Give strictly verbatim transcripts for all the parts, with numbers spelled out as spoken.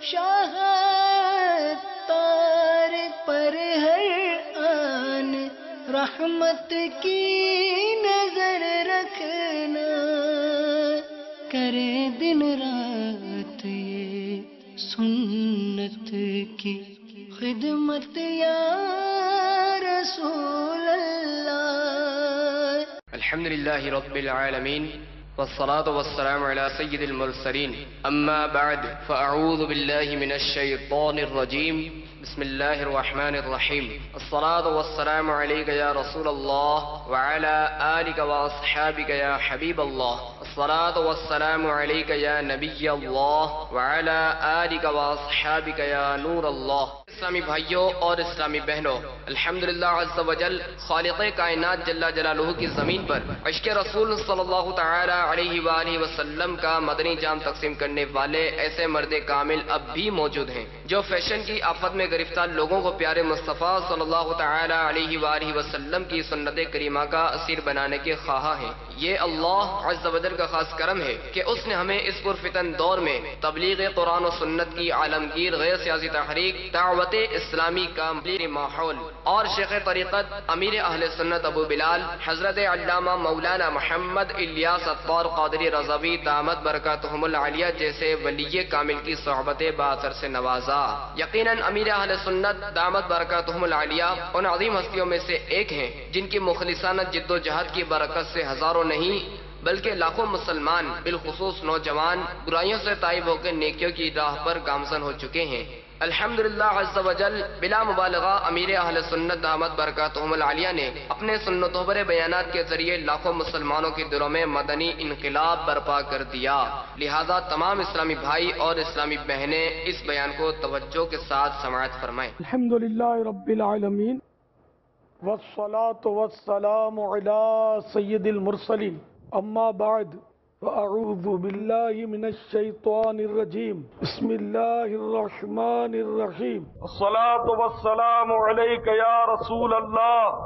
شاہ تار پر ہر آن رحمت کی نظر رکھنا، کرے دن رات یہ سنت کی خدمت یا رسول اللہ۔ الحمد للہ رب العالمین والصلاة والسلام على سید المرسلین، اما بعد فاعوذ باللہ من الشیطان الرجیم، بسم اللہ الرحمن الرحیم۔ الصلاة والسلام علیک یا رسول اللہ وعلى آلک واصحابک یا حبیب اللہ۔ الصلاة والسلام علیک یا نبی اللہ وعلى آلک واصحابک یا نور اللہ۔ اسلامی بھائیوں اور اسلامی بہنوں، الحمدللہ عز و جل خالق کائنات جل جلالہ کی زمین پر عشق رسول صلی اللہ تعالی علیہ وآلہ وسلم کا مدنی جام تقسیم کرنے والے ایسے مرد کامل اب بھی موجود ہیں جو فیشن کی آفت میں گرفتار لوگوں کو پیارے مصطفیٰ صلی اللہ تعالی علیہ وآلہ وسلم کی سنت کریمہ کا اسیر بنانے کے خواہاں ہیں۔ یہ اللہ عز و جل کا خاص کرم ہے کہ اس نے ہمیں اس پرفتن دور میں تبلیغ قرآن و سنت کی عالمگیر غیر سیاسی تحریک، دعوت اسلامی کا ماحول اور شیخ طریقت امیر اہل سنت ابو بلال حضرت علامہ مولانا محمد الیاس اطوار قادری رضوی دامت برکاتہم العالیہ جیسے ولی کامل کی صحبت باثر سے نوازا۔ یقیناً امیر اہل سنت دامت برکاتہم العالیہ ان عظیم ہستیوں میں سے ایک ہیں جن کی مخلصانہ جد و جہد کی برکت سے ہزاروں نہیں بلکہ لاکھوں مسلمان بالخصوص نوجوان برائیوں سے تائب ہو کے نیکیوں کی راہ پر گامزن ہو چکے ہیں۔ الحمدللہ عز و جل بلا مبالغہ امیر اہل سنت دامت برکاتہم العالیہ نے اپنے سنتوں پر بیانات کے ذریعے لاکھوں مسلمانوں کے دلوں میں مدنی انقلاب برپا کر دیا۔ لہذا تمام اسلامی بھائی اور اسلامی بہنیں اس بیان کو توجہ کے ساتھ سماعت فرمائیں۔ الحمدللہ رب العالمین والصلاة والسلام علی سید المرسلین، اما بعد فاعوذ باللہ من الشیطان الرجیم، بسم اللہ الرحمن الرحیم۔ الصلاة والسلام علیک یا رسول اللہ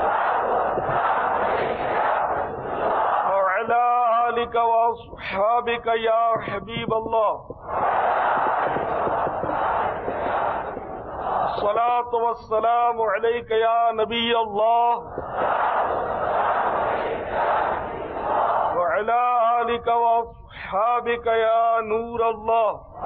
وعلی آلک واصحابک یا حبیب اللہ۔ الصلاة والسلام علیک یا نبی اللہ وعلی آلک واصحابک یا نور اللہ۔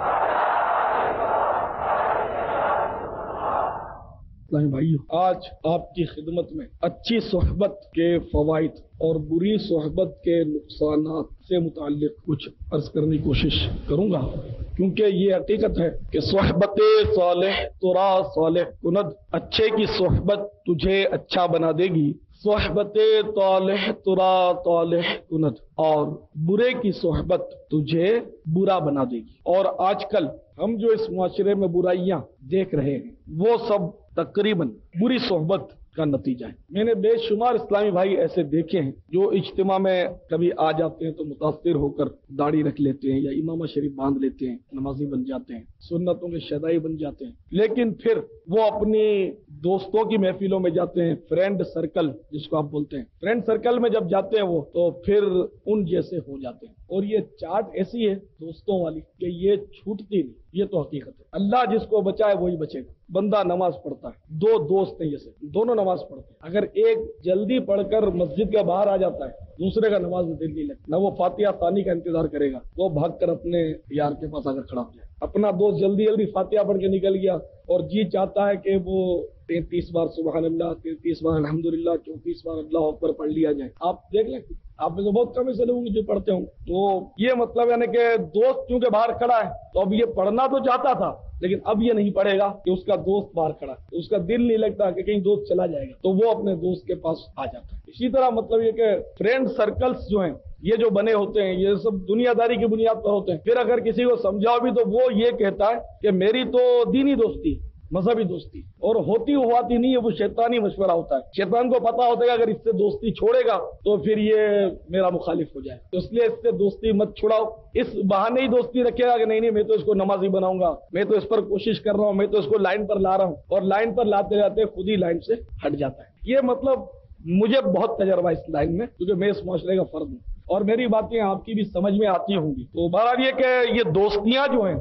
بھائیو، آج آپ کی خدمت میں اچھی صحبت کے فوائد اور بری صحبت کے نقصانات سے متعلق کچھ عرض کرنے کی کوشش کروں گا، کیونکہ یہ حقیقت ہے کہ صحبت صالح ترا صالح کند، اچھے کی صحبت تجھے اچھا بنا دے گی، صحبت طالح ترا طالح کند، اور برے کی صحبت تجھے برا بنا دے گی۔ اور آج کل ہم جو اس معاشرے میں برائیاں دیکھ رہے ہیں وہ سب تقریباً بری صحبت کا نتیجہ ہے۔ میں نے بے شمار اسلامی بھائی ایسے دیکھے ہیں جو اجتماع میں کبھی آ جاتے ہیں تو متاثر ہو کر داڑھی رکھ لیتے ہیں یا امامہ شریف باندھ لیتے ہیں، نمازی بن جاتے ہیں، سنتوں کے شیدائی بن جاتے ہیں، لیکن پھر وہ اپنی دوستوں کی محفلوں میں جاتے ہیں، فرینڈ سرکل جس کو آپ بولتے ہیں، فرینڈ سرکل میں جب جاتے ہیں وہ تو پھر ان جیسے ہو جاتے ہیں۔ اور یہ چاٹ ایسی ہے دوستوں والی کہ یہ چھوٹتی نہیں، یہ تو حقیقت ہے۔ اللہ جس کو بچائے وہی بچے گا۔ بندہ نماز پڑھتا ہے، دو دوست ہیں جیسے دونوں نماز پڑھتے ہیں، اگر ایک جلدی پڑھ کر مسجد کے باہر آ جاتا ہے، دوسرے کا نماز میں دل نہیں لگتا، نہ وہ فاتحہ ثانی کا انتظار کرے گا، وہ بھاگ کر اپنے یار کے پاس آ کر کھڑا ہو جائے۔ اپنا دوست جلدی جلدی فاتحہ پڑھ کے نکل گیا اور جی چاہتا ہے کہ وہ تینتیس بار سبحان اللہ، تینتیس بار الحمدللہ، چونتیس بار اللہ اکبر پڑھ لیا جائے۔ آپ دیکھ لیں، آپ میں سے بہت کم ایسے لوگ جو پڑھتے ہوں، تو یہ مطلب یعنی کہ دوست کیونکہ باہر کھڑا ہے تو اب یہ پڑھنا تو چاہتا تھا لیکن اب یہ نہیں پڑھے گا کہ اس کا دوست باہر کھڑا ہے، اس کا دل نہیں لگتا کہ کہیں دوست چلا جائے گا تو وہ اپنے دوست کے پاس آ جاتا ہے۔ اسی طرح مطلب یہ کہ فرینڈ سرکلز جو ہیں یہ جو بنے ہوتے ہیں یہ سب دنیا داری کی بنیاد پر ہوتے ہیں۔ پھر اگر کسی کو سمجھاؤ بھی تو وہ یہ کہتا ہے کہ میری تو دینی دوستی، مذہبی دوستی، اور ہوتی ہواتی نہیں ہے، وہ شیطانی مشورہ ہوتا ہے۔ شیطان کو پتا ہوتا ہے کہ اگر اس سے دوستی چھوڑے گا تو پھر یہ میرا مخالف ہو جائے، تو اس لیے اس سے دوستی مت چھڑاؤ۔ اس بہانے ہی دوستی رکھے گا کہ نہیں نہیں میں تو اس کو نمازی بناؤں گا، میں تو اس پر کوشش کر رہا ہوں، میں تو اس کو لائن پر لا رہا ہوں، اور لائن پر لاتے لاتے خود ہی لائن سے ہٹ جاتا ہے۔ یہ مطلب مجھے بہت تجربہ اس لائن میں، کیونکہ میں اس معاشرے کا فرد ہوں اور میری باتیں آپ کی بھی سمجھ میں آتی ہوں گی۔ تو بہرحال یہ کہ یہ دوستیاں جو ہیں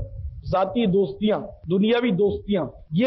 ذاتی دوستیاں، دنیاوی دوستیاں،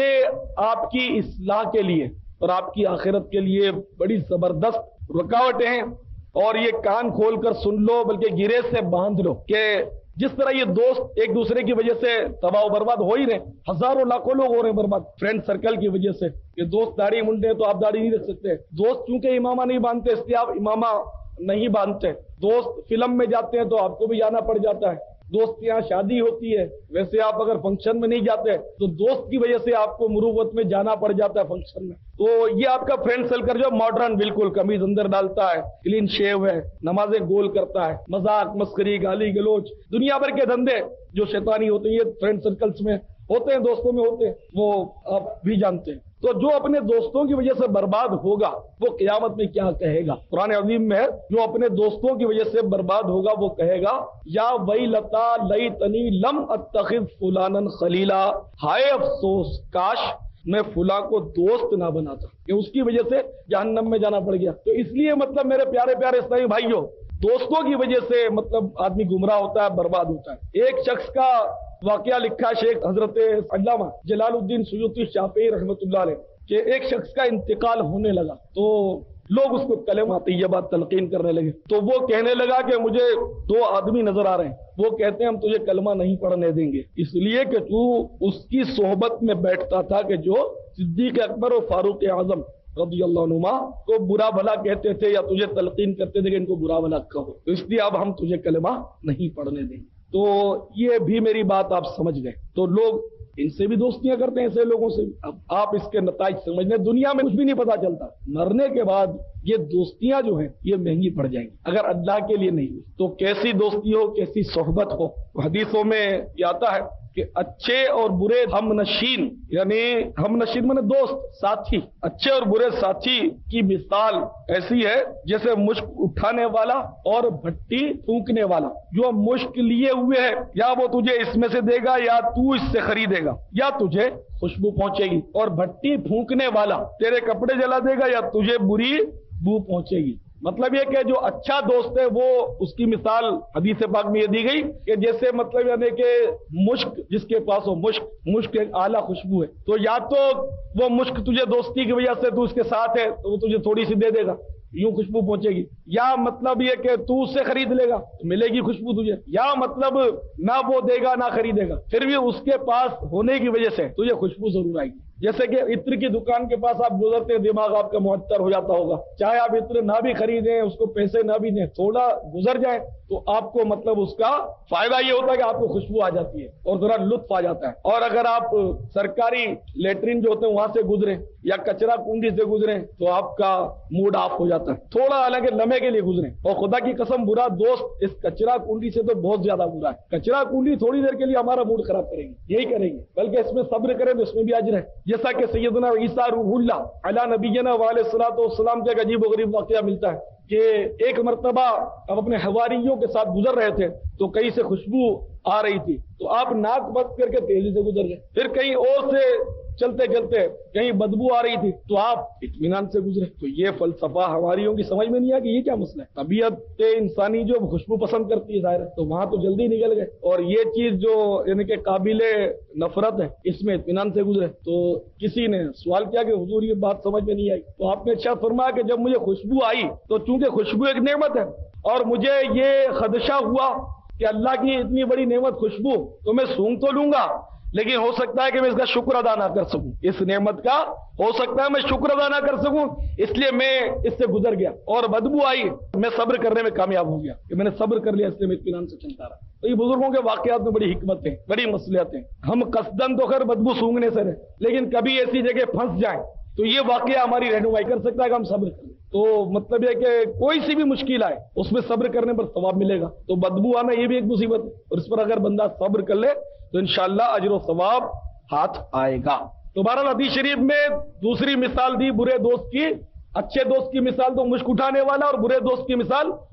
یہ آپ کی اصلاح کے لیے اور آپ کی آخرت کے لیے بڑی زبردست رکاوٹیں ہیں، اور یہ کان کھول کر سن لو، بلکہ گرے سے باندھ لو کہ جس طرح یہ دوست ایک دوسرے کی وجہ سے تباہ و برباد ہو ہی رہے، ہزاروں لاکھوں لوگ ہو رہے ہیں برباد فرینڈ سرکل کی وجہ سے۔ یہ دوست داڑھی منڈے ہیں تو آپ داڑھی نہیں رکھ سکتے، دوست چونکہ امامہ نہیں باندھتے اس لیے آپ امامہ نہیں باندھتے، دوست فلم میں جاتے ہیں تو آپ کو بھی جانا پڑ جاتا ہے، دوست کے یہاں شادی ہوتی ہے، ویسے آپ اگر فنکشن میں نہیں جاتے تو دوست کی وجہ سے آپ کو مروت میں جانا پڑ جاتا ہے فنکشن میں۔ تو یہ آپ کا فرینڈ سرکل جو ماڈرن، بالکل قمیض اندر ڈالتا ہے، کلین شیو ہے، نمازیں گول کرتا ہے، مذاق مسخری گالی گلوچ دنیا بھر کے دھندے جو شیطانی ہوتے ہیں یہ فرینڈ سرکلز میں ہوتے ہیں، دوستوں میں ہوتے ہیں، وہ آپ بھی جانتے ہیں۔ تو جو اپنے دوستوں کی وجہ سے برباد ہوگا وہ قیامت میں کیا کہے گا؟ قرآن عظیم میں ہے جو اپنے دوستوں کی وجہ سے برباد ہوگا وہ کہے گا یا ویلتا لیتنی لم اتخذ فلانا خلیلا، ہائے افسوس کاش میں فلاں کو دوست نہ بناتا، کہ اس کی وجہ سے جہنم میں جانا پڑ گیا۔ تو اس لیے مطلب میرے پیارے پیارے اسلامی بھائیوں، دوستوں کی وجہ سے مطلب آدمی گمراہ ہوتا ہے، برباد ہوتا ہے۔ ایک شخص کا واقعہ لکھا شیخ حضرت علامہ جلال الدین سیوطی شافعی رحمۃ اللہ علیہ کہ ایک شخص کا انتقال ہونے لگا تو لوگ اس کو کلمہ طیبہ تلقین کرنے لگے، تو وہ کہنے لگا کہ مجھے دو آدمی نظر آ رہے ہیں، وہ کہتے ہیں ہم تجھے کلمہ نہیں پڑھنے دیں گے اس لیے کہ تو اس کی صحبت میں بیٹھتا تھا کہ جو صدیق اکبر اور فاروق اعظم رضی اللہ عنہما کو برا بھلا کہتے تھے یا تجھے تلقین کرتے تھے کہ ان کو برا بھلا کہو، تو اس لیے اب ہم تجھے کلمہ نہیں پڑھنے دیں گے۔ تو یہ بھی میری بات آپ سمجھ گئے، تو لوگ ان سے بھی دوستیاں کرتے ہیں، ایسے لوگوں سے بھی۔ اب آپ اس کے نتائج سمجھ لیں، دنیا میں کچھ بھی نہیں پتا چلتا، مرنے کے بعد یہ دوستیاں جو ہیں یہ مہنگی پڑ جائیں گی اگر اللہ کے لیے نہیں ہوئی تو۔ کیسی دوستی ہو، کیسی صحبت ہو، حدیثوں میں یہ آتا ہے کہ اچھے اور برے ہم نشین، یعنی ہم نشین مانے دوست ساتھی، اچھے اور برے ساتھی کی مثال ایسی ہے جیسے مشک اٹھانے والا اور بھٹی پھونکنے والا۔ جو مشک لیے ہوئے ہے یا وہ تجھے اس میں سے دے گا یا تو اس سے خریدے گا یا تجھے خوشبو پہنچے گی، اور بھٹی پھونکنے والا تیرے کپڑے جلا دے گا یا تجھے بری بو پہنچے گی۔ مطلب یہ کہ جو اچھا دوست ہے وہ اس کی مثال حدیث پاک میں یہ دی گئی کہ جیسے مطلب یعنی کہ مشک جس کے پاس ہو، مشک مشک ایک اعلیٰ خوشبو ہے، تو یا تو وہ مشک تجھے دوستی کی وجہ سے تو اس کے ساتھ ہے تو وہ تجھے تھوڑی سی دے دے گا، یوں خوشبو پہنچے گی، یا مطلب یہ کہ تو اس سے خرید لے گا تو ملے گی خوشبو تجھے، یا مطلب نہ وہ دے گا نہ خریدے گا پھر بھی اس کے پاس ہونے کی وجہ سے تجھے خوشبو ضرور آئے گی۔ جیسے کہ عطر کی دکان کے پاس آپ گزرتے ہیں، دماغ آپ کا معطر ہو جاتا ہوگا، چاہے آپ عطر نہ بھی خریدیں، اس کو پیسے نہ بھی دیں، تھوڑا گزر جائے تو آپ کو مطلب اس کا فائدہ یہ ہوتا ہے کہ آپ کو خوشبو آ جاتی ہے اور ذرا لطف آ جاتا ہے۔ اور اگر آپ سرکاری لیٹرین جو ہوتے ہیں وہاں سے گزریں یا کچرا کنڈی سے گزریں تو آپ کا موڈ آف ہو جاتا ہے، تھوڑا حالانکہ لمحے کے لیے گزریں۔ اور خدا کی قسم برا دوست اس کچرا کنڈی سے تو بہت زیادہ برا ہے، کچرا کنڈی تھوڑی دیر کے لیے ہمارا موڈ خراب کریں گے، یہی کریں گے، بلکہ اس میں صبر کریں تو اس میں بھی اجر ہے۔ جیسا کہ سیدنا عیسیٰ روح اللہ علی نبینا وعلیہ الصلوۃ والسلام کا ایک عجیب و غریب واقعہ ملتا ہے کہ ایک مرتبہ اب اپنے حواریوں کے ساتھ گزر رہے تھے تو کہیں سے خوشبو آ رہی تھی تو آپ ناک بند کر کے تیزی سے گزر گئے، پھر کہیں اور سے چلتے چلتے کہیں بدبو آ رہی تھی تو آپ اطمینان سے گزرے۔ تو یہ فلسفہ ہماریوں کی سمجھ میں نہیں آیا کہ یہ کیا مسئلہ ہے، طبیعت انسانی جو خوشبو پسند کرتی ہے ظاہر ہے، تو وہاں تو جلدی نکل گئے، اور یہ چیز جو یعنی کہ قابل نفرت ہے اس میں اطمینان سے گزرے۔ تو کسی نے سوال کیا کہ حضور یہ بات سمجھ میں نہیں آئی، تو آپ نے اچھا فرمایا کہ جب مجھے خوشبو آئی تو چونکہ خوشبو ایک نعمت ہے اور مجھے یہ خدشہ ہوا کہ اللہ کی اتنی بڑی نعمت خوشبو تو میں سونگ تو لوں گا لیکن ہو سکتا ہے کہ میں اس کا شکر ادا نہ کر سکوں، اس نعمت کا ہو سکتا ہے میں شکر ادا نہ کر سکوں، اس لیے میں اس سے گزر گیا اور بدبو آئی، میں صبر کرنے میں کامیاب ہو گیا کہ میں نے صبر کر لیا، اس لیے میں اطمینان سے چلتا رہا۔ تو یہ بزرگوں کے واقعات میں بڑی حکمت ہیں، بڑی مصلحت ہیں۔ ہم قصدن تو خیر بدبو سونگنے سے رہے لیکن کبھی ایسی جگہ پھنس جائیں تو یہ واقعہ ہماری رہنمائی کر سکتا ہے کہ ہم صبر کریں۔ تو مطلب یہ کہ کوئی سی بھی مشکل آئے اس میں صبر کرنے پر ثواب ملے گا، تو بدبو آنا یہ بھی ایک مصیبت ہے اور اس پر اگر بندہ صبر کر لے تو انشاءاللہ اجر و ثواب ہاتھ آئے گا۔ تو بہرحال حدیث شریف میں دوسری مثال دی برے دوست کی، اچھے دوست کی مثال تو مشک اٹھانے والا اور برے دوست کی مثال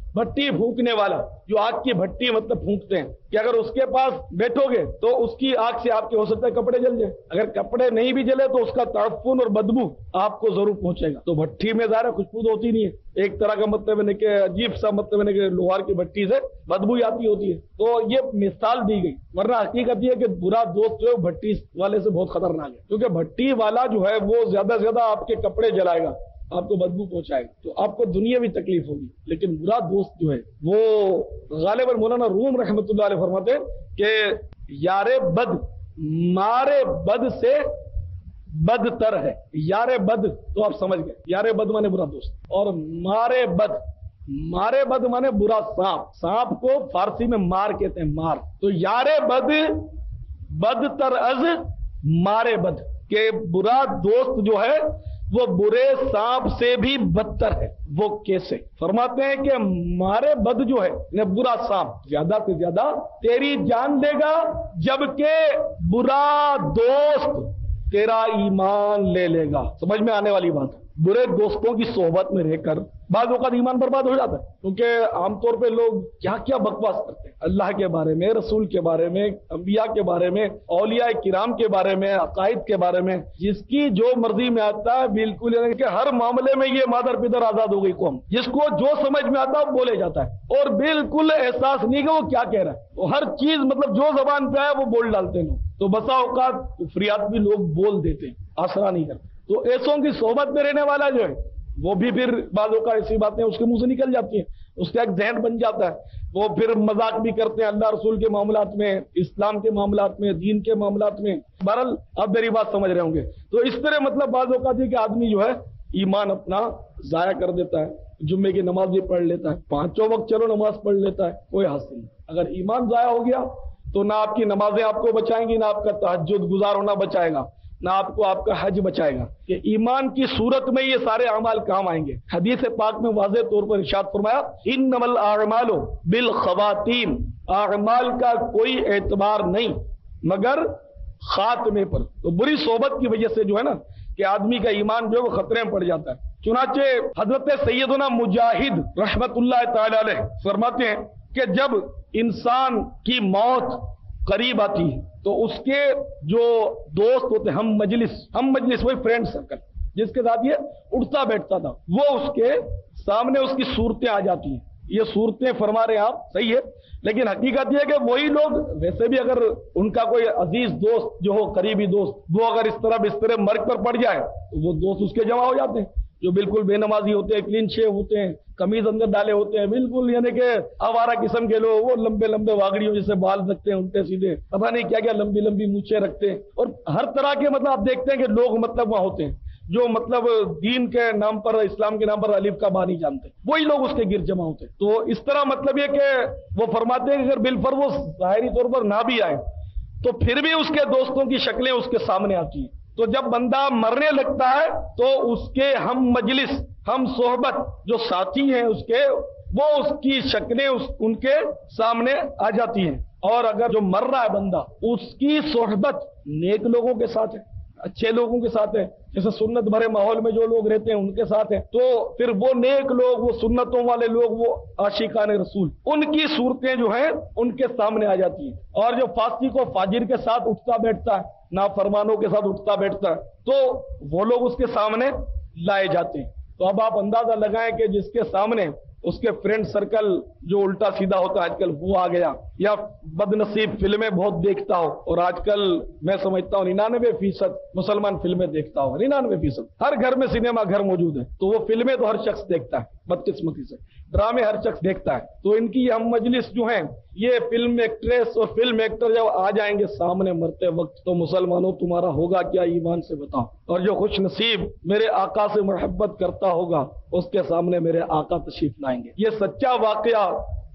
भट्टी फूंकने वाला, जो आग की भट्टी मतलब फूंकते हैं, कि अगर उसके पास बैठोगे तो उसकी आग से आपके हो सकता है कपड़े जल जाए, अगर कपड़े नहीं भी जले तो उसका ताफुन और बदबू आपको जरूर पहुंचेगा। तो भट्टी में ज़ाहिर खुशबू तो होती नहीं है, एक तरह का मतलब है कि अजीब सा मतलब है कि लोहार की भट्टी से बदबू आती होती है। तो ये मिसाल दी गई, वरना हकीकत ये है कि बुरा दोस्त जो है भट्टी वाले से बहुत खतरनाक है, क्योंकि भट्टी वाला जो है वो ज्यादा से ज्यादा आपके कपड़े जलाएगा, आपको बदबू पहुंचाएगा, तो आपको दुनिया भी तकलीफ होगी। लेकिन बुरा दोस्त जो है वो गालिबन मौलाना रूम रहमतुल्लाह अलैह फरमाते हैं कि यारे बद मारे बद से बदतर है। यारे बद तो आप समझ गए, यारे बद माने बुरा दोस्त, और मारे बद, मारे बद माने बुरा सांप। सांप को फारसी में मार कहते हैं, मार। तो यारे बद बदतर अज मारे बद, के बुरा दोस्त जो है वो बुरे सांप से भी बदतर है। वो कैसे? फरमाते हैं कि मारे बद जो है न बुरा सांप ज्यादा से ज्यादा तेरी जान लेगा, जबकि बुरा दोस्त तेरा ईमान ले लेगा। समझ में आने वाली बात है। बुरे दोस्तों की सोहबत में रहकर बाद औक़ात ईमान बर्बाद हो जाता है, क्योंकि आमतौर पे लोग क्या क्या बकवास करते हैं अल्लाह के बारे में, रसूल के बारे में, अंबिया के बारे में, औलिया किराम के बारे में, अकायद के बारे में, जिसकी जो मर्जी में आता है बिल्कुल, यानी कि हर मामले में ये मादर पिदर आजाद हो गई कौम, जिसको जो समझ में आता है बोले जाता है और बिल्कुल एहसास नहीं कि वो क्या कह रहा है। वो हर चीज मतलब जो जबान पे आए वो बोल डालते हैं। तो बसा औकात कुफरियात भी लोग बोल देते हैं, आसरा नहीं करते। तो ऐसों की सोहबत में रहने वाला जो है वो भी फिर बालों का ऐसी बातें उसके मुंह से निकल जाती हैं, उसका एक जहन बन जाता है, वो फिर मजाक भी करते हैं अल्लाह रसूल के मामलात में, इस्लाम के मामलात में, दीन के मामलात में। बहरहाल आप मेरी बात समझ रहे होंगे। तो इस तरह मतलब बालों का कि आदमी जो है ईमान अपना जाया कर देता है, जुम्मे की नमाज भी पढ़ लेता है, पांचों वक्त चलो नमाज पढ़ लेता है, कोई हासिल नहीं। अगर ईमान जाया हो गया तो ना आपकी नमाजें आपको बचाएंगी, ना आपका तहज्जुद गुजार होना बचाएगा, ना आपको आपका हज बचाएगा। कि ईमान की सूरत में ये सारे अमाल काम आएंगे। हदीस पाक में वाज़ेह तौर पर इरशाद फरमाया, इन्नमल अअमालु बिल खवातीम, अमाल का कोई एतबार नहीं मगर खात्मे पर। तो बुरी सोहबत की वजह से जो है ना कि आदमी का ईमान जो है वो खतरे में पड़ जाता है। चुनाचे हजरत सैयदना मुजाहिद रहमतुल्लाह तआला अलैह फरमाते हैं कि जब इंसान की मौत करीब आती है तो उसके जो दोस्त होते हैं, हम मजलिस हम मजलिस वही फ्रेंड सर्कल जिसके साथ ये उठता बैठता था, वो उसके सामने उसकी सूरतें आ जाती हैं। ये सूरतें फरमा रहे हैं आप, सही है, लेकिन हकीकत ये है कि वही लोग वैसे भी अगर उनका कोई अजीज दोस्त जो हो, करीबी दोस्त, वो अगर इस तरह बिस्तरे मर्ग पर पड़ जाए तो वो दोस्त उसके जमा हो जाते हैं, जो बिल्कुल बेनमाजी होते हैं, क्लीन शेव होते हैं, कमीज अंदर डाले होते हैं, बिल्कुल यानी कि आवारा किस्म के लोग, वो लंबे लंबे वागड़ियों जैसे बाल रखते हैं उल्टे सीधे, पता नहीं क्या क्या लंबी लंबी मूछें रखते हैं, और हर तरह के मतलब आप देखते हैं कि लोग मतलब वहां होते हैं जो मतलब दीन के नाम पर, इस्लाम के नाम पर अलीफ का बा नहीं जानते, वही लोग उसके गिर जमा होते हैं। तो इस तरह मतलब ये कि वो फरमाते हैं कि अगर बिलफर वो जाहिरी तौर पर ना भी आए तो फिर भी उसके दोस्तों की शक्लें उसके सामने आती हैं। तो जब बंदा मरने लगता है तो उसके हम मजलिस, हम सोहबत जो साथी हैं उसके, वो उसकी शक्लें उस, उनके सामने आ जाती हैं। और अगर जो मर रहा है बंदा, उसकी सोहबत नेक लोगों के साथ है, अच्छे लोगों के साथ है, जैसे सुन्नत भरे माहौल में जो लोग रहते हैं उनके साथ है, तो फिर वो नेक लोग, वो सुन्नतों वाले लोग, वो आशिकाने रसूल, उनकी सूरतें जो हैं उनके सामने आ जाती हैं। और जो फासिक को फाजिर के साथ उठता बैठता है, नाफरमानों के साथ उठता बैठता है, तो वो लोग उसके सामने लाए जाते हैं। तो अब आप अंदाजा लगाएं कि जिसके सामने उसके फ्रेंड सर्कल जो उल्टा सीधा होता है आजकल वो आ गया, या बदनसीब फिल्में बहुत देखता हो, और आजकल मैं समझता हूँ निन्यानवे फीसद मुसलमान फिल्में देखता हो, निन्यानवे फीसद हर घर में सिनेमा घर मौजूद है, तो वो फिल्में तो हर शख्स देखता है बदकिस्मती से, ड्रामे हर शख्स देखता है। तो इनकी हम मजलिस जो है, ये फिल्म एक्ट्रेस और फिल्म एक्टर जब आ जाएंगे सामने मरते वक्त, तो मुसलमानों तुम्हारा होगा क्या ईमान से बताओ। और जो खुश नसीब मेरे आका से मोहब्बत करता होगा उसके सामने मेरे आका तशरीफ लाएंगे। ये सच्चा वाकया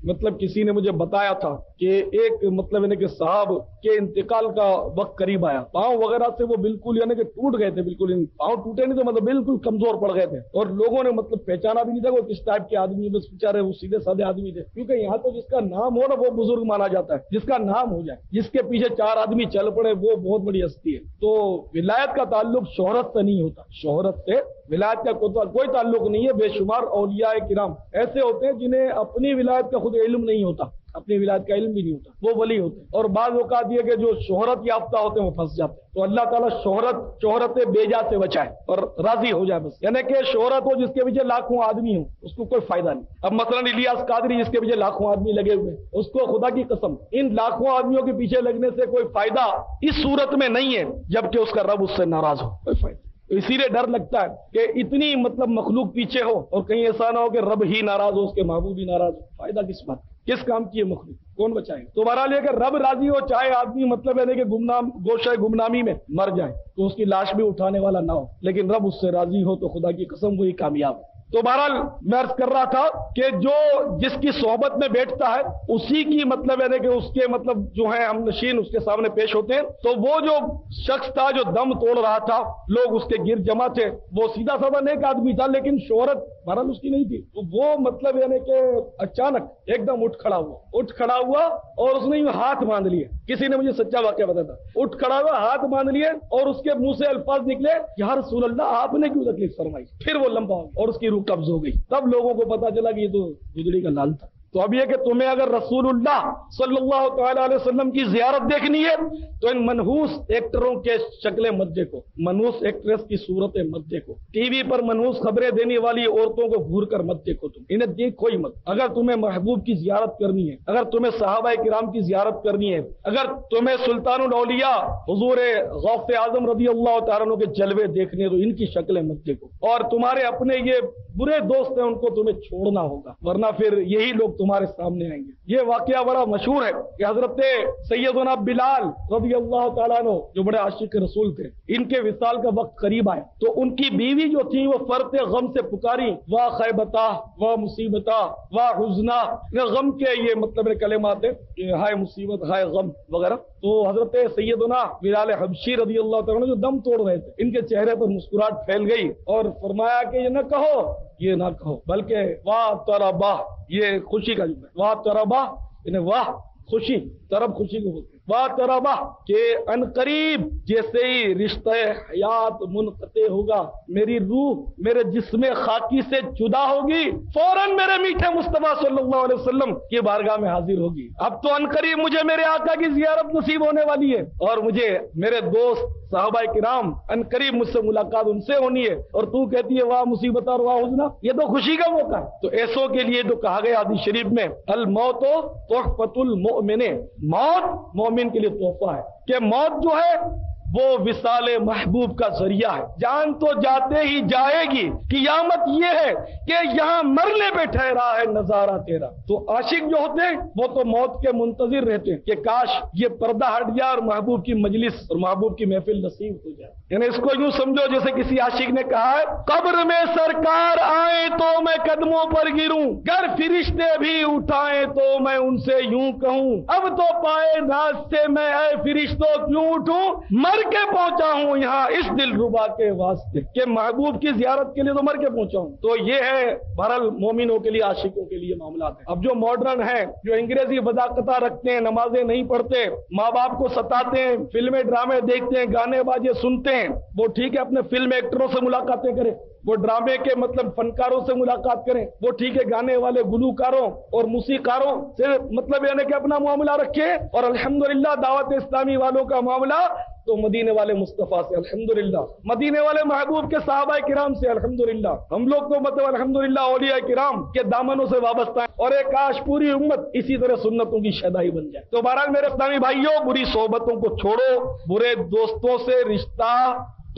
مطلب کسی نے مجھے بتایا تھا کہ ایک مطلب یعنی کہ صاحب کے انتقال کا وقت قریب آیا، پاؤں وغیرہ سے وہ بالکل یعنی کہ ٹوٹ گئے تھے، بالکل پاؤں ٹوٹے نہیں تو مطلب بالکل کمزور پڑ گئے تھے، اور لوگوں نے مطلب پہچانا بھی نہیں تھا وہ کس ٹائپ کے آدمی، بس بیچارے وہ سیدھے سادے آدمی تھے، کیونکہ یہاں تو جس کا نام ہو نا وہ بزرگ مانا جاتا ہے، جس کا نام ہو جائے، جس کے پیچھے چار آدمی چل پڑے وہ بہت بڑی ہستی ہے۔ تو ولایت کا تعلق شہرت سے نہیں ہوتا، شہرت سے ولایت کا کوئی تعلق نہیں ہے۔ بے شمار اولیاء کرام ایسے ہوتے ہیں جنہیں اپنی ولایت کا خود علم نہیں ہوتا، اپنی ولایت کا علم بھی نہیں ہوتا، وہ ولی ہوتے ہیں، اور بعض اوقات یہ کہ جو شہرت یافتہ ہوتے ہیں وہ پھنس جاتے ہیں۔ تو اللہ تعالیٰ شہرت شہرت بیجا سے بچائے اور راضی ہو جائے بس، یعنی کہ شہرت ہو جس کے پیچھے لاکھوں آدمی ہوں اس کو کوئی فائدہ نہیں۔ اب مثلا الیاس قادری جس کے پیچھے لاکھوں آدمی لگے ہوئے ہیں، اس کو خدا کی قسم ان لاکھوں آدمیوں کے پیچھے لگنے سے کوئی فائدہ اس صورت میں نہیں ہے جبکہ اس کا رب اس سے ناراض ہو، کوئی فائدہ۔ اسی لیے ڈر لگتا ہے کہ اتنی مطلب مخلوق پیچھے ہو اور کہیں ایسا نہ ہو کہ رب ہی ناراض ہو، اس کے محبوب بھی ناراض ہو، فائدہ کس بات، کس کام کی ہے مخلوق، کون بچائے؟ تو بہرحال یہ کہ رب راضی ہو، چاہے آدمی مطلب ہے کہ گمنام گوشہ گمنامی میں مر جائے تو اس کی لاش بھی اٹھانے والا نہ ہو، لیکن رب اس سے راضی ہو تو خدا کی قسم وہی کامیاب ہے۔ تو بہرحال میں عرض کر رہا تھا کہ جو جس کی صحبت میں بیٹھتا ہے اسی کی مطلب ہے کہ اس کے مطلب جو ہیں ہم نشین اس کے سامنے پیش ہوتے ہیں۔ تو وہ جو شخص تھا جو دم توڑ رہا تھا، لوگ اس کے گرد جمع تھے، وہ سیدھا سادہ نیک آدمی تھا لیکن شہرت بہرحال اس کی نہیں تھی، تو وہ مطلب یعنی کہ اچانک ایک دم اٹھ کھڑا ہوا اٹھ کھڑا ہوا اور اس نے ہاتھ باندھ لیے، کسی نے مجھے سچا واقعہ بتایا تھا، اٹھ کھڑا ہوا ہاتھ باندھ لیے اور اس کے منہ سے الفاظ نکلے یا رسول اللہ آپ نے کیوں تکلیف فرمائی، پھر وہ لمبا ہو اور اس کی روح قبض ہو گئی، تب لوگوں کو پتا چلا کہ یہ تو گدڑی کا لال تھا۔ تو اب یہ کہ تمہیں اگر رسول اللہ صلی اللہ تعالی علیہ وسلم کی زیارت دیکھنی ہے تو ان منحوس ایکٹروں کے شکلیں مت دیکھو، منحوس ایکٹریس کی صورتیں مت دیکھو، ٹی وی پر منحوس خبریں دینے والی عورتوں کو گھور کر مت دیکھو، تم انہیں دیکھو ہی مت۔ اگر تمہیں محبوب کی زیارت کرنی ہے، اگر تمہیں صحابہ کرام کی زیارت کرنی ہے، اگر تمہیں سلطان الاولیاء حضور غوث اعظم رضی اللہ تعالیٰ عنہ کے جلوے دیکھنے ہیں تو ان کی شکلیں مت دیکھو، اور تمہارے اپنے یہ برے دوست ہیں ان کو تمہیں چھوڑنا ہوگا ورنہ پھر یہی لوگ تمہارے سامنے آئیں گے۔ یہ واقعہ بڑا مشہور ہے کہ حضرت سیدنا بلال رضی اللہ تعالیٰ عنہ جو بڑے عاشق رسول تھے، ان کے وصال کا وقت قریب آیا تو ان کی بیوی جو تھی وہ فرط غم سے پکاری، واہ خیبتہ واہ مصیبتہ واہ حزنہ، غم کے یہ مطلب کلمات ہیں کہ ہائے مصیبت ہائے غم وغیرہ۔ تو حضرت سیدنا بلال حبشی رضی اللہ تعالیٰ عنہ جو دم توڑ رہے تھے، ان کے چہرے پر مسکراہٹ پھیل گئی اور فرمایا کہ یہ نہ کہو یہ نہ کہو بلکہ واہ طربہ، یہ خوشی کا جملہ ہے، واہ طربہ یعنی واہ خوشی، طرب خوشی کو بولتے ہیں، واہ طربہ کہ ان قریب جیسے ہی رشتہ حیات منقطع ہوگا، میری روح میرے جسم خاکی سے جدا ہوگی، فوراً میرے میٹھے مصطفیٰ صلی اللہ علیہ وسلم کی بارگاہ میں حاضر ہوگی۔ اب تو ان قریب مجھے میرے آقا کی زیارت نصیب ہونے والی ہے اور مجھے میرے دوست صحابہ کرام ان قریب مجھ سے ملاقات ان سے ہونی ہے، اور تو کہتی ہے واہ مصیبت اور واہ حزن، یہ تو خوشی کا موقع ہے۔ تو ایسوں کے لیے تو کہا گیا حدیث شریف میں الموت تحفۃ المؤمن، موت مومن کے لیے تحفہ ہے، کہ موت جو ہے وہ وصال محبوب کا ذریعہ ہے، جان تو جاتے ہی جائے گی، قیامت یہ ہے کہ یہاں مرنے پہ ٹھہرا ہے نظارہ تیرا۔ تو عاشق جو ہوتے ہیں وہ تو موت کے منتظر رہتے ہیں کہ کاش یہ پردہ ہٹ جائے اور محبوب کی مجلس اور محبوب کی محفل نصیب ہو جائے۔ یعنی اس کو یوں سمجھو جیسے کسی عاشق نے کہا ہے قبر میں سرکار آئے تو میں قدموں پر گروں، گر فرشتے بھی اٹھائیں تو میں ان سے یوں کہوں اب تو پائے ناز سے میں اے فرشتوں کیوں اٹھوں، مر کے پہنچا ہوں یہاں اس دل ربا کے واسطے، کہ محبوب کی زیارت کے لیے تو مر کے پہنچا ہوں۔ تو یہ ہے بہرحال مومنوں کے لیے عاشقوں کے لیے معاملات ہیں۔ اب جو ماڈرن ہیں، جو انگریزی وضاقتہ رکھتے ہیں، نمازیں نہیں پڑھتے، ماں باپ کو ستاتے ہیں، فلمیں ڈرامے دیکھتے ہیں، گانے باجے سنتے ہیں، وہ ٹھیک ہے اپنے فلم ایکٹروں سے ملاقاتیں کریں، وہ ڈرامے کے مطلب فنکاروں سے ملاقات کریں، وہ ٹھیک ہے گانے والے گلوکاروں اور موسیقاروں سے مطلب یعنی کہ اپنا معاملہ رکھیں، اور الحمدللہ دعوت اسلامی والوں کا معاملہ تو مدینے والے مصطفیٰ سے الحمدللہ، مدینے والے محبوب کے صحابہ کرام سے الحمدللہ، ہم لوگ تو مطلب الحمدللہ اولیاء کرام کے دامنوں سے وابستہ ہیں، اور ایک کاش پوری امت اسی طرح سنتوں کی شیدائی بن جائے۔ تو بہرحال میرے اسلامی بھائیوں، بری صحبتوں کو چھوڑو، برے دوستوں سے رشتہ توڑو۔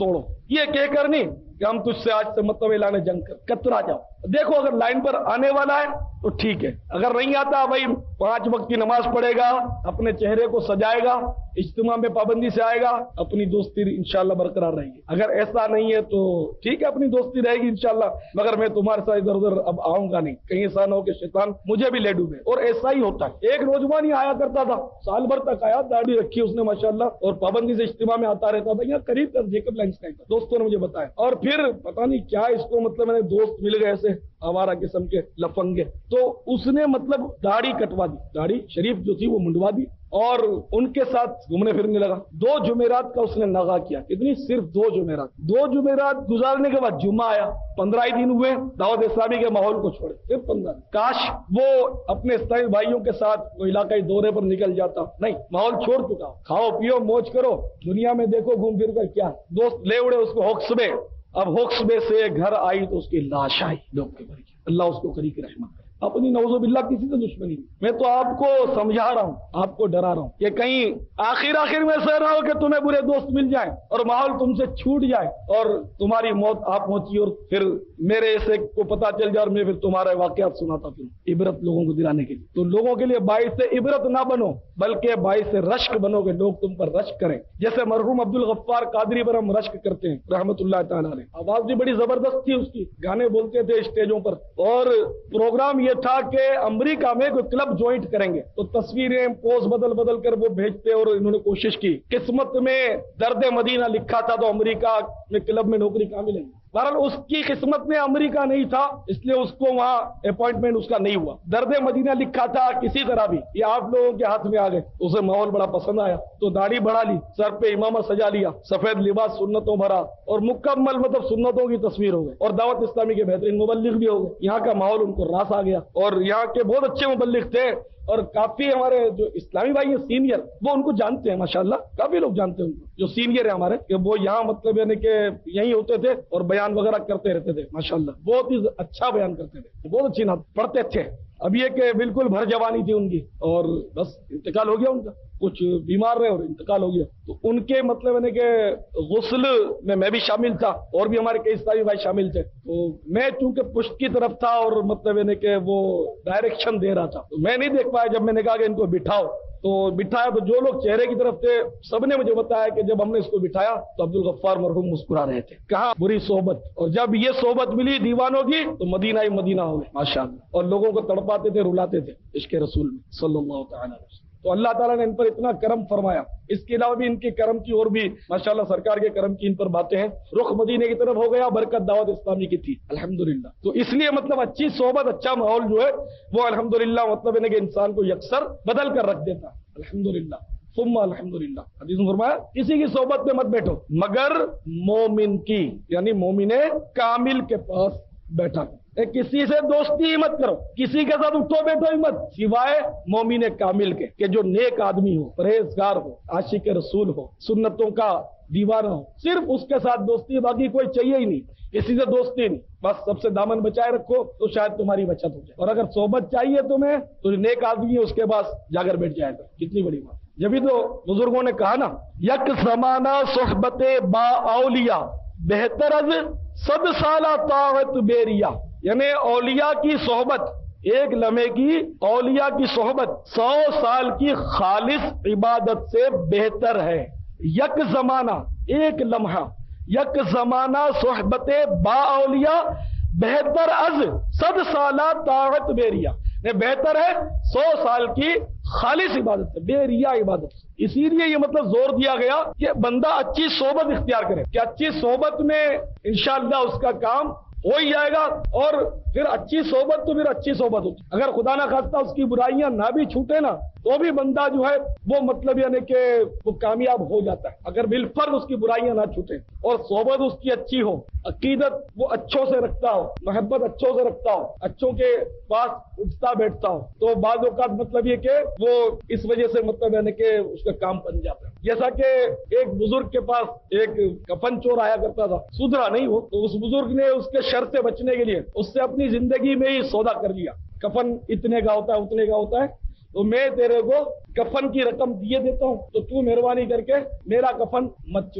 یہ کہہ کر نہیں کہ ہم تجھ سے آج سے مطلب اعلان جنگ کر کترا جاؤ. دیکھو اگر لائن پر آنے والا ہے تو ٹھیک ہے, اگر نہیں آتا بھائی پانچ وقت کی نماز پڑھے گا, اپنے چہرے کو سجائے گا, اجتماع میں پابندی سے آئے گا, اپنی دوستی انشاءاللہ برقرار رہے گی. اگر ایسا نہیں ہے تو ٹھیک ہے, اپنی دوستی رہے گی انشاءاللہ, مگر میں تمہارے ساتھ ادھر ادھر اب آؤں گا نہیں, کہیں ایسا نہ ہو کہ شیطان مجھے بھی لے ڈوبے. اور ایسا ہی ہوتا ہے. ایک نوجوان ہی آیا کرتا تھا, سال بھر تک آیا, داڑھی رکھی اس نے ماشاءاللہ, اور پابندی سے اجتماع میں آتا رہتا تھا. یہاں قریب کا جیکب لائنس کا دوستوں نے مجھے بتایا. اور پھر پتہ نہیں کیا اس کو مطلب میں نے دوست مل گئے ایسے آوارہ قسم کے لفنگے, تو اس نے مطلب داڑھی کٹوا دی, داڑھی شریف جو تھی وہ منڈوا دی, اور ان کے ساتھ گھومنے پھرنے لگا. دو جمعرات کا اس نے نغا کیا. کتنی؟ صرف دو جمعرات. دو جمعرات گزارنے کے بعد جمعہ آیا, پندرہ ہی دن ہوئے دعوت اسلامی کے ماحول کو چھوڑے, صرف پندرہ. کاش وہ اپنے اسلامی بھائیوں کے ساتھ کوئی علاقائی دورے پر نکل جاتا. نہیں, ماحول چھوڑ چکا. کھاؤ پیو موج کرو, دنیا میں دیکھو گھوم پھر کر کیا. دوست لے اڑے اس کو ہوکس میں. اب ہوکس میں سے گھر آئی تو اس کی لاش آئی لوگ کے بھر. اللہ اس کو کری کی رحمت کرے. اپنی نعوذ باللہ کسی سے دشمنی نہیں. میں تو آپ کو سمجھا رہا ہوں, آپ کو ڈرا رہا ہوں کہ کہیں آخر آخر میں سے رہا ہو کہ تمہیں برے دوست مل جائیں اور ماحول تم سے چھوٹ جائے اور تمہاری موت آپ پہنچی اور پھر میرے ایسے کو پتا چل جائے اور میں پھر تمہارے واقعات سناتا پھر. عبرت لوگوں کو دلانے کے لیے. تو لوگوں کے لیے باعث عبرت نہ بنو بلکہ باعث رشک بنو کہ لوگ تم پر رشک کریں. جیسے مرحوم عبد الغفار قادری پر ہم رشک کرتے ہیں رحمت اللہ تعالیٰ علیہ. آواز بھی بڑی زبردست تھی اس کی, گانے بولتے تھے اسٹیجوں پر, اور پروگرام یہ تھا کہ امریکہ میں کوئی کلب جوائنٹ کریں گے تو تصویریں پوز بدل بدل کر وہ بھیجتے, اور انہوں نے کوشش کی. قسمت میں درد مدینہ لکھا تھا تو امریکہ میں کلب میں نوکری کہاں ملے گی. بہرحال اس کی قسمت میں امریکہ نہیں تھا, اس لیے اس کو وہاں اپوائنٹمنٹ اس کا نہیں ہوا. درد مدینہ لکھا تھا کسی طرح بھی, یہ آپ لوگوں کے ہاتھ میں آ گئے. اسے ماحول بڑا پسند آیا تو داڑھی بڑھا لی, سر پہ امامہ سجا لیا, سفید لباس سنتوں بھرا, اور مکمل مطلب سنتوں کی تصویر ہو گئے, اور دعوت اسلامی کے بہترین مبلغ بھی ہو گئے. یہاں کا ماحول ان کو راس آ گیا, اور یہاں کے بہت اچھے مبلغ تھے, اور کافی ہمارے جو اسلامی بھائی ہیں سینئر وہ ان کو جانتے ہیں ماشاءاللہ, کافی لوگ جانتے ہیں ان کو جو سینئر ہیں ہمارے, کہ وہ یہاں مطلب یعنی کہ یہیں ہوتے تھے اور بیان وغیرہ کرتے رہتے تھے ماشاءاللہ. بہت ہی اچھا بیان کرتے تھے, بہت اچھی نعت پڑھتے تھے. اب یہ کہ بالکل بھر جوانی تھی ان کی اور بس انتقال ہو گیا ان کا, کچھ بیمار رہے اور انتقال ہو گیا. تو ان کے مطلب یعنی کہ غسل میں میں بھی شامل تھا اور بھی ہمارے کئی اسلامی بھائی شامل تھے. تو میں چونکہ پشت کی طرف تھا اور مطلب یعنی کہ وہ ڈائریکشن دے رہا تھا, تو میں نہیں دیکھ پایا. جب میں نے کہا کہ ان کو بٹھاؤ تو بٹھایا, تو جو لوگ چہرے کی طرف تھے سب نے مجھے بتایا کہ جب ہم نے اس کو بٹھایا تو عبد الغفار مرحوم مسکرا رہے تھے. کہا بری صحبت, اور جب یہ صحبت ملی دیوانوں کی تو مدینہ ہی مدینہ ہو گئے ماشاءاللہ, اور لوگوں کو تڑپاتے تھے رلاتے تھے عشق رسول میں صلی اللہ تعالی علیہ وسلم. تو اللہ تعالیٰ نے ان پر اتنا کرم فرمایا. اس کے علاوہ بھی ان کے کرم کی اور بھی ماشاءاللہ سرکار کے کرم کی ان پر باتیں ہیں. رخ مدینے کی طرف ہو گیا, برکت دعوت اسلامی کی تھی الحمدللہ. تو اس لیے مطلب اچھی صحبت اچھا ماحول جو ہے وہ الحمدللہ مطلب ہے کہ انسان کو یکسر بدل کر رکھ دیتا الحمدللہ ثم الحمدللہ. حدیث میں فرمایا کسی کی صحبت میں مت بیٹھو مگر مومن کی, یعنی مومن کامل کے پاس بیٹھا. کسی سے دوستی ہی مت کرو, کسی کے ساتھ اٹھو بیٹھو ہی مت سوائے مومن کامل کے, کہ جو نیک آدمی ہو, پرہیزگار ہو, عاشق رسول ہو, سنتوں کا دیوانہ ہو, صرف اس کے ساتھ دوستی, باقی کوئی چاہیے ہی نہیں, کسی سے دوستی نہیں. بس سب سے دامن بچائے رکھو تو شاید تمہاری بچت ہو جائے. اور اگر صحبت چاہیے تمہیں تو نیک آدمی ہے اس کے پاس جا کر بیٹھ جائے گا. کتنی بڑی بات. جبھی تو بزرگوں نے کہا نا, یک زمانہ صحبت با اولیاء بہتر از صد سالہ طاعت بیریا. یعنی اولیاء کی صحبت, ایک لمحے کی اولیاء کی صحبت سو سال کی خالص عبادت سے بہتر ہے. یک زمانہ ایک لمحہ, یک زمانہ صحبت با اولیاء بہتر از صد سالہ طاعت بیریا. بہتر ہے سو سال کی خالص عبادت سے, بے ریا عبادت سے. اسی لیے یہ مطلب زور دیا گیا کہ بندہ اچھی صحبت اختیار کرے, کہ اچھی صحبت میں انشاءاللہ اس کا کام ہو ہی جائے گا. اور پھر اچھی صحبت تو پھر اچھی صحبت ہوتی. اگر خدا نہ خواستہ اس کی برائیاں نہ بھی چھوٹے نا تو بھی بندہ جو ہے وہ مطلب یعنی کہ وہ کامیاب ہو جاتا ہے, اگر بالفرض اس کی برائیاں نہ چھوٹے اور صحبت اس کی اچھی ہو, عقیدت وہ اچھوں سے رکھتا ہو, محبت اچھوں سے رکھتا ہو, اچھوں کے پاس اٹھتا بیٹھتا ہو, تو بعض اوقات مطلب یہ کہ وہ اس وجہ سے مطلب یعنی کہ اس کا کام بن جاتا ہے. جیسا کہ ایک بزرگ کے پاس ایک کفن چور آیا کرتا تھا, سدھرا نہیں وہ, تو اس بزرگ نے اس کے شر سے بچنے کے لیے اس سے اپنی زندگی میں ہی سودا کر لیا. کفن اتنے کا ہوتا ہے اتنے کا ہوتا ہے, تو میں تیرے کو کفن کی رقم دیے دیتا ہوں, تو تو مہربانی کر کے میرا کفن مت چرانا.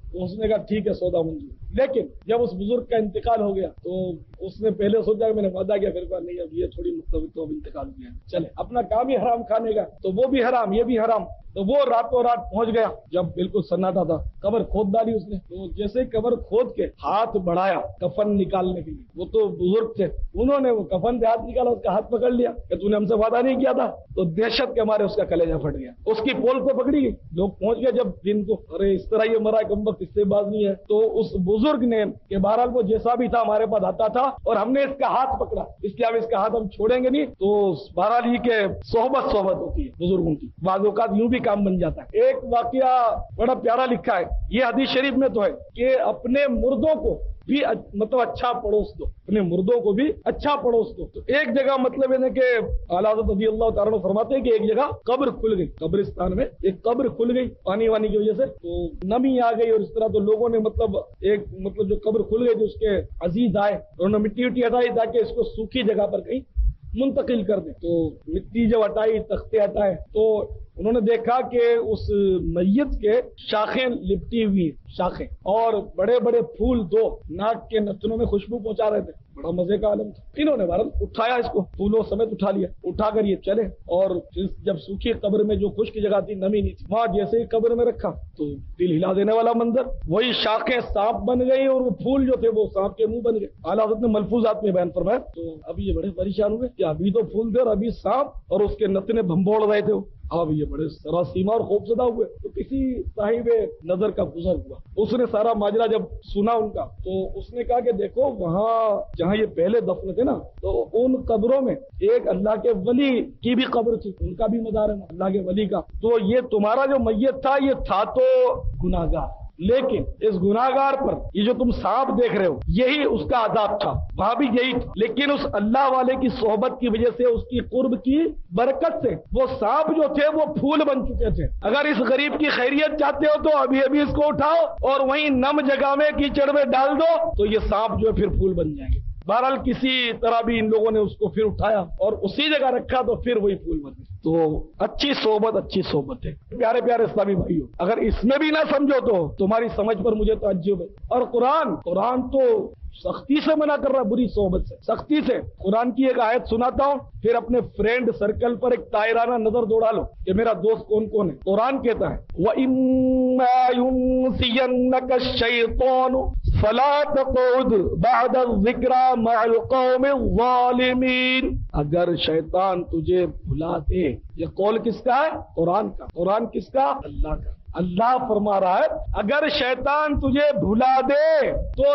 تو اس نے کہا ٹھیک ہے سودا منظور. لیکن جب اس بزرگ کا انتقال ہو گیا تو اس نے پہلے سوچا کہ میں نے وعدہ کیا, پھر کہا نہیں اب یہ تھوڑی مختلف تو اب انتقال ہو گیا, چلے اپنا کام ہی حرام کھانے کا, تو وہ بھی حرام یہ بھی حرام. تو وہ راتوں رات پہنچ گیا, جب بالکل سناٹا تھا قبر کھود ڈالی اس نے. تو جیسے قبر کھود کے ہاتھ بڑھایا کفن نکالنے کے لیے, وہ تو بزرگ تھے, انہوں نے وہ کفن سے ہاتھ نکالا, اس کا ہاتھ پکڑ لیا کہ تو نے ہم سے وعدہ نہیں کیا تھا. تو دہشت کے مارے اس کا کلیجہ پھٹ گیا, اس کی پول کو پکڑی گئی. لوگ پہنچ گئے جب دن کو, ارے اس طرح یہ مرا کم وقت اس سے باز نہیں ہے. تو اس بزرگ نے کہ بہرحال وہ جیسا بھی تھا ہمارے پاس آتا تھا اور ہم نے اس کا ہاتھ پکڑا, اس لیے ہم اس کا ہاتھ ہم چھوڑیں گے نہیں. تو بہرحال یہ کہ صحبت صحبت ہوتی ہے بزرگوں کی, بعض اوقات یوں بھی کام بن جاتا ہے. ایک واقعہ بڑا پیارا لکھا ہے, یہ حدیث شریف میں تو ہے کہ اپنے مردوں کو بھی مطلب اچھا پڑوس دو, اپنے مردوں کو بھی اچھا پڑوس دو. تو ایک جگہ مطلب ہے کہ اعلیٰ حضرت رضی اللہ تعالیٰ عنہ فرماتے ہیں کہ ایک جگہ قبر کھل گئی, قبرستان میں ایک قبر کھل گئی پانی وانی کی وجہ سے, تو نمی آ گئی اور اس طرح. تو لوگوں نے مطلب ایک مطلب جو قبر کھل گئی جو اس کے عزیز آئے, انہوں نے مٹی وٹی ہٹائی تاکہ اس کو سوکھی جگہ پر کہیں منتقل کر دیں. تو مٹی جب ہٹائی, تختے ہٹائے, تو انہوں نے دیکھا کہ اس میت کے شاخیں لپٹی ہوئی شاخیں اور بڑے بڑے پھول دو ناک کے نتنوں میں خوشبو پہنچا رہے تھے. بڑا مزے کا عالم تھا. انہوں نے بھارت اٹھایا, اس کو پھولوں سمیت اٹھا لیا, اٹھا کر یہ چلے. اور جب سوکھی قبر میں جو خشک جگہ تھی, نمی نہیں تھی, وہاں جیسے ہی قبر میں رکھا تو دل ہلا دینے والا منظر, وہی شاخیں سانپ بن گئی اور وہ پھول جو تھے وہ سانپ کے منہ بن گئے. اعلیٰ حضرت نے ملفوظات میں بیان فرمایا. تو ابھی یہ بڑے پریشان ہوئے کہ ابھی تو پھول تھے اور ابھی سانپ اور اس کے نتنے بھمبوڑ رہے تھے. اب یہ بڑے سراسیما اور خوفزدہ ہوئے. تو کسی صاحب نظر کا گزر ہوا, اس نے سارا ماجرا جب سنا ان کا, تو اس نے کہا کہ دیکھو وہاں جہاں یہ پہلے دفن تھے نا, تو ان قبروں میں ایک اللہ کے ولی کی بھی قبر تھی, ان کا بھی مزار ہے اللہ کے ولی کا. تو یہ تمہارا جو میت تھا یہ تھا تو گناہگار, لیکن اس گناہگار پر یہ جو تم سانپ دیکھ رہے ہو یہی اس کا عذاب تھا, وہاں بھی یہی تھا. لیکن اس اللہ والے کی صحبت کی وجہ سے, اس کی قرب کی برکت سے وہ سانپ جو تھے وہ پھول بن چکے تھے. اگر اس غریب کی خیریت چاہتے ہو تو ابھی ابھی اس کو اٹھاؤ اور وہیں نم جگہ میں کیچڑ میں ڈال دو, تو یہ سانپ جو ہے پھر پھول بن جائیں گے. بہرحال کسی طرح بھی ان لوگوں نے اس کو پھر اٹھایا اور اسی جگہ رکھا, تو پھر وہی پھول بن گئے. تو اچھی صحبت اچھی صحبت ہے. پیارے پیارے اسلامی بھائیو, اگر اس میں بھی نہ سمجھو تو تمہاری سمجھ پر مجھے تعجب ہے. اور قرآن قرآن تو سختی سے منع کر رہا ہے بری صحبت سے, سختی سے. قرآن کی ایک آیت سناتا ہوں, پھر اپنے فرینڈ سرکل پر ایک طائرانہ نظر دوڑا لو کہ میرا دوست کون کون ہے. قرآن کہتا ہے وَإِمَّا يُنْسِيَنَّكَ الشَّيْطَانُ فَلَا تَقْعُدْ بَعْدَ الذِّكْرَى مَعَ الْقَوْمِ الظَّالِمِينَ. اگر شیطان تجھے بھلا دے, یہ قول کس کا ہے؟ قرآن کا. قرآن کس کا؟ اللہ کا. اللہ فرما رہا ہے اگر شیطان تجھے بھلا دے تو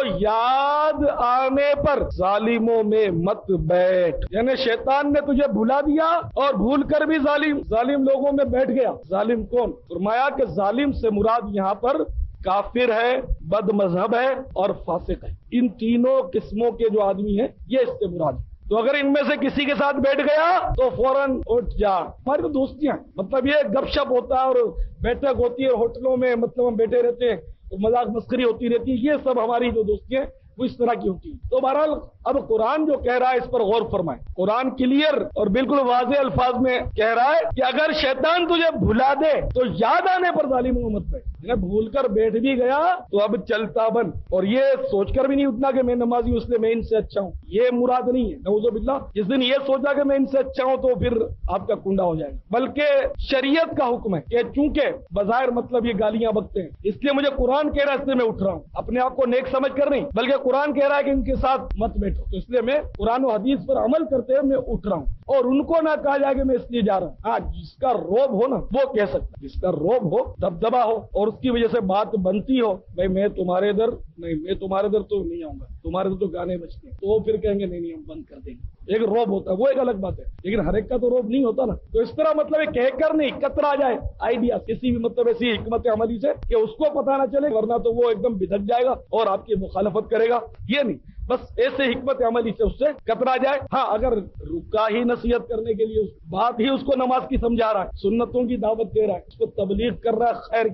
یاد آنے پر ظالموں میں مت بیٹھ. یعنی شیطان نے تجھے بھلا دیا اور بھول کر بھی ظالم ظالم لوگوں میں بیٹھ گیا. ظالم کون؟ فرمایا کہ ظالم سے مراد یہاں پر کافر ہے, بد مذہب ہے اور فاسق ہے. ان تینوں قسموں کے جو آدمی ہیں یہ اس سے مراد ہے. تو اگر ان میں سے کسی کے ساتھ بیٹھ گیا تو فوراً اٹھ جا. ہماری تو دوستیاں, مطلب یہ گپ شپ ہوتا ہے اور بیٹھک ہوتی ہے ہوٹلوں میں, مطلب ہم بیٹھے رہتے ہیں, مذاق مسخری ہوتی رہتی ہے, یہ سب ہماری جو دوستیاں وہ اس طرح کی ہوتی ہے. تو بہرحال اب قرآن جو کہہ رہا ہے اس پر غور فرمائیں. قرآن کلیئر اور بالکل واضح الفاظ میں کہہ رہا ہے کہ اگر شیطان تجھے بھلا دے تو یاد آنے پر ظالموں مت بیٹھ. بھول کر بیٹھ بھی گیا تو اب چلتا بن, اور یہ سوچ کر بھی نہیں اٹھنا کہ میں نمازی ہوں اس لیے میں ان سے اچھا ہوں, یہ مراد نہیں ہے. نعوذ باللہ. جس دن یہ سوچا کہ میں ان سے اچھا ہوں تو پھر آپ کا کنڈا ہو جائے گا. بلکہ شریعت کا حکم ہے کہ چونکہ بظاہر مطلب یہ گالیاں بکتے ہیں اس لیے مجھے قرآن کہہ رہا ہے اس لیے میں اٹھ رہا ہوں, اپنے آپ کو نیک سمجھ کر نہیں, بلکہ قرآن کہہ رہا ہے کہ ان کے ساتھ مت بیٹھو, تو اس لیے میں قرآن و حدیث پر عمل کرتے ہوئے میں اٹھ رہا ہوں. اور ان کو نہ کہا جائے کہ میں اس لیے جا رہا ہوں. ہاں جس کا روب ہو نا وہ کہہ سکتا, جس کا روب ہو, دبدبا ہو اور اس کی وجہ سے بات بنتی ہو, بھائی میں تمہارے ادھر نہیں, میں تمہارے ادھر تو نہیں آؤں گا, تمہارے ادھر تو گانے بجتے ہیں, تو وہ پھر کہیں گے نہیں نہیں ہم بند کر دیں گے. ایک روب ہوتا ہے وہ ایک الگ بات ہے, لیکن ہر ایک کا تو روب نہیں ہوتا نا. تو اس طرح مطلب یہ کہہ کر نہیں کترا جائے آئیڈیا کسی بھی مطلب ایسی حکمت عملی سے کہ اس کو پتہ نہ چلے, ورنہ تو وہ ایک دم بھٹک جائے گا اور آپ کی مخالفت کرے گا. یہ نہیں, بس ایسے حکمت عملی سے اس سے کترا جائے. ہاں اگر رکا ہی نصیحت کرنے کے لیے بات ہی اس کو نماز کی سمجھا رہا ہے, سنتوں کی دعوت دے رہا ہے, اس کو تبلیغ کر رہا ہے خیر کی,